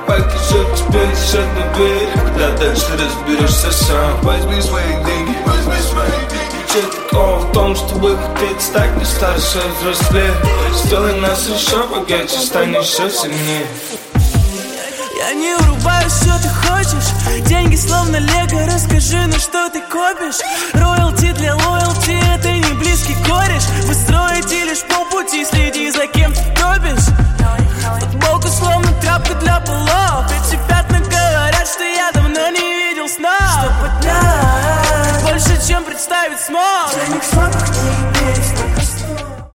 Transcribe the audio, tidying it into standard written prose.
пока жив, теперь дышать на берег. Когда дальше разберешься сам. Возьми свои деньги, Ключи такого в том, чтобы хотеть стать не старше, взрослее. Сделай нас еще богаче, стань еще сильнее. Я не врубаюсь, что ты хочешь. Деньги словно лего, расскажи, на что ты копишь. Роялти для лоялти, это не близкий кореш. Вы строите лишь полпути, следи за кем ты топишь. Футболка словно тряпка для полов. Эти пятна говорят, что я давно не видел сна. Что поднять больше, чем представить смог.